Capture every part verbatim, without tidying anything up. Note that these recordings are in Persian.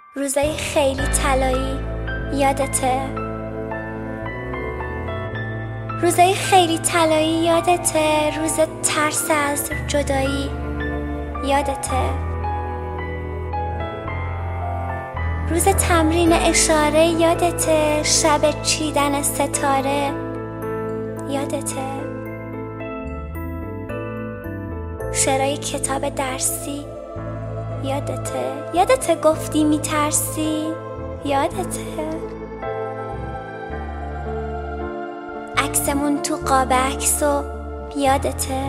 روزای خیلی طلایی یادته؟ روزای خیلی طلایی یادته؟ روز ترس از جدایی یادته؟ روز تمرین اشاره یادته؟ شب چیدن ستاره یادته؟ شعرهای کتاب درسی یادته؟ یادته گفتی میترسی؟ یادته؟ عکسمون تو قاب عکسو یادته؟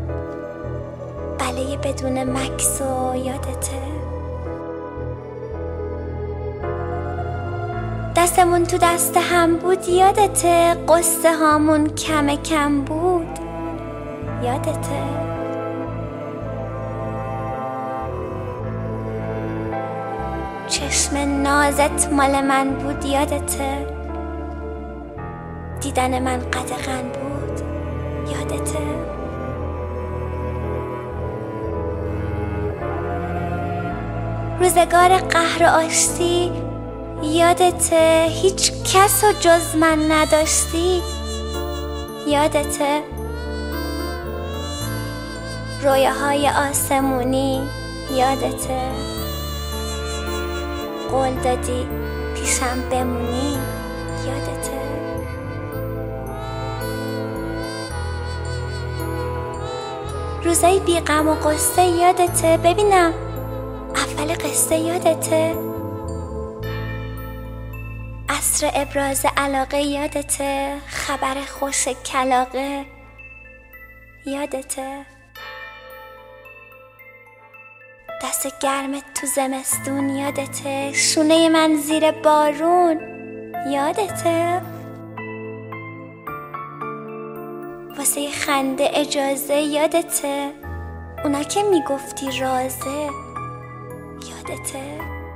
بله بدون مکسو یادته؟ دستمون تو دست هم بود یادته؟ قصه هامون کم کم بود یادته؟ چشم نازت مال من بود یادته؟ دیدن من قدغن بود یادته؟ روزگار قهر و آشتی یادته؟ هیچ کس و جز من نداشتی یادته؟ رویاهای آسمونی یادته؟ قول دادی پیشم بمونی یادته؟ روزای بی غم و قصه یادته؟ ببینم اول قصه یادته؟ عصر ابراز علاقه یادته؟ خبر خوش کلاغه یادته؟ دست گرمت تو زمستون یادته؟ شونه من زیر بارون یادته؟ واسه خنده اجازه یادته؟ اونا که میگفتی رازه یادته؟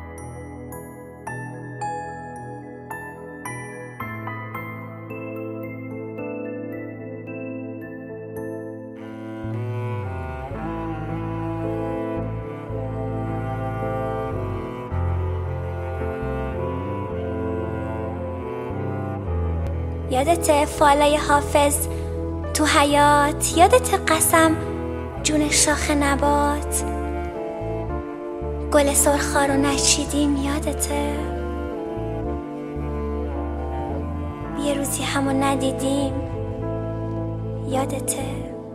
یادته فالای حافظ تو حیات؟ یادته قسم جون شاخ نبات؟ گل سرخا رو نچیدیم یادته؟ یه روزی همو ندیدیم یادته؟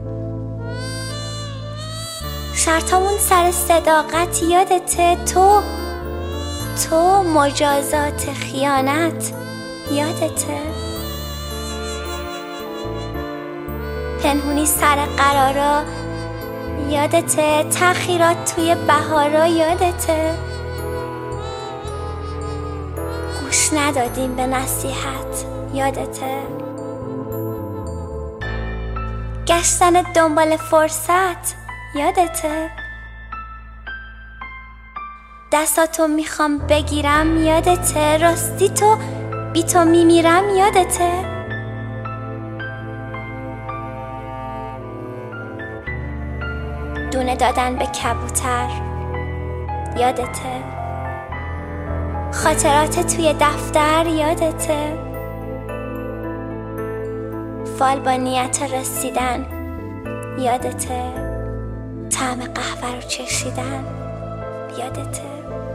شرطامون سر صداقت یادته؟ تو تو مجازات خیانت یادته؟ پنهونی سر قرارا یادته؟ تأخیرات توی بهارا یادته؟ گوش ندادیم به نصیحت یادته؟ گشتن دنبال فرصت یادته؟ دستاتو میخوام بگیرم یادته؟ راستی تو بی تو میمیرم یادته؟ دونه دادن به کبوتر یادته؟ خاطرات توی دفتر یادته؟ فال با نیت رسیدن یادته؟ طعم قهوه رو چشیدن یادته؟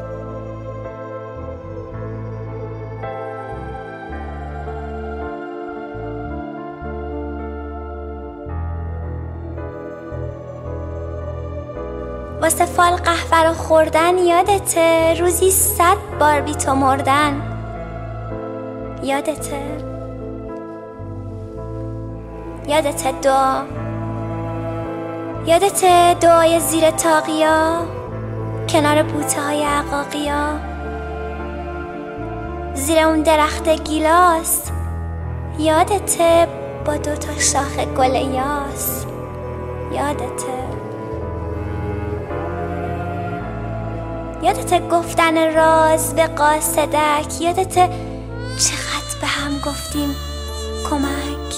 واسه فال قهوه رو خوردن یادته؟ روزی صد بار بی تو مردن یادته؟ یادته دعا؟ یادته دعای زیر تاقیا کنار بوته های عقاقیا؟ زیر اون درخت گیلاس یادته؟ با دوتا شاخ گل یاس یادته؟ یادته گفتن راز به قاصدک؟ یادته چقدر به هم گفتیم کمک؟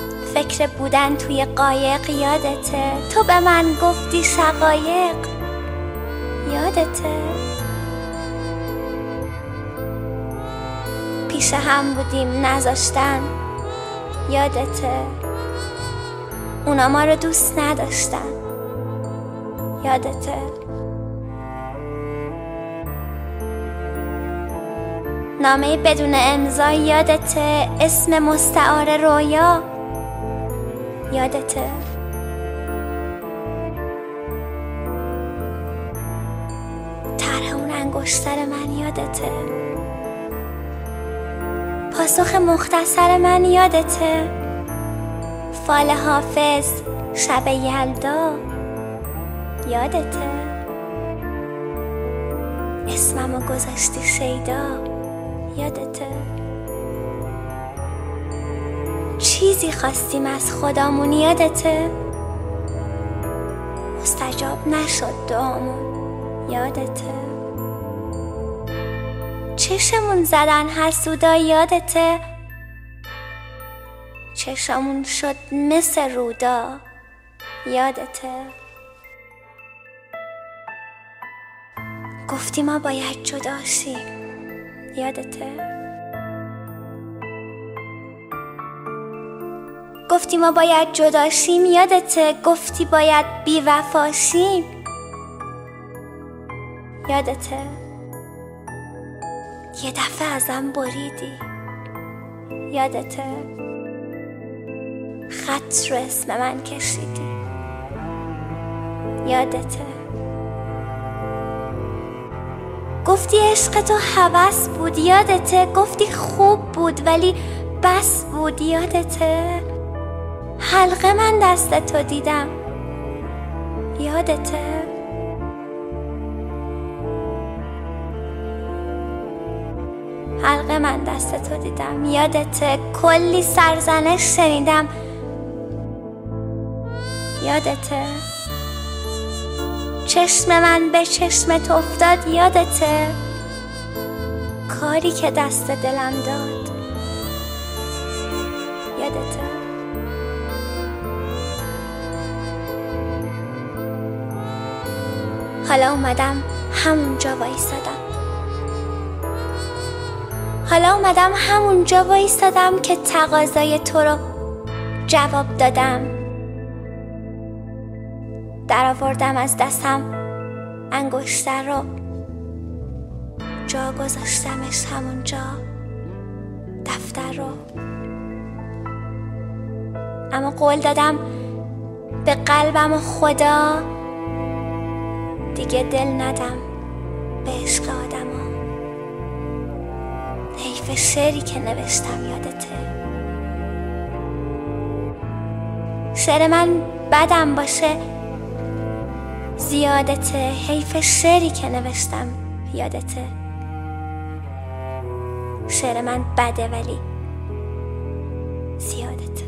فکر بودن توی قایق یادته؟ تو به من گفتی شقایق یادته؟ پیش هم بودیم نذاشتن، یادته؟ اونا ما رو دوست نداشتن، یادته؟ نامه بدون امضا، یادته؟ اسم مستعار رویا، یادته؟ طرح اون انگشتر من، یادته؟ پاسخ مختصر من، یادته؟ فال حافظ شب یلدا، یادته؟ اسممو گذاشتی شیدا، یادته؟ چیزی خواستیم از خدامون، یادته؟ مستجاب نشد دعامون، یادته؟ چشمون زدن حسودا، یادته؟ چشمون شد مثل رودا، یادته؟ گفتی ما باید جدا شیم، یادته؟ گفتی ما باید جدا شیم، یادته؟ گفتی باید بی وفا شیم، یادته؟ یه دفعه ازم بریدی، یادته؟ خط رو اسم من کشیدی، یادته؟ گفتی عشق تو هوس بود، یادته؟ گفتی خوب بود ولی بس بود، یادته؟ حلقه من دست تو دیدم، یادته؟ حلقه من دست تو دیدم، یادته؟ کلی سرزنش شنیدم، یادته؟ چشم من به چشمت افتاد، یادته؟ کاری که دست دلم داد، یادته؟ حالا اومدم همونجا وایسادم، حالا اومدم همونجا وایسادم که تقاضای تو رو جواب دادم. در آوردم از دستم انگشتر رو، جا گذاشتمش همونجا، دفتر رو. اما قول دادم به قلبم و خدا دیگه دل ندم به عشق آدم ها. حیف شعری که نوشتم، یادته؟ شعر من بدم باشه زیادته، حیف شعری که نوشتم، یادته؟ شعر من بده ولی زیادته.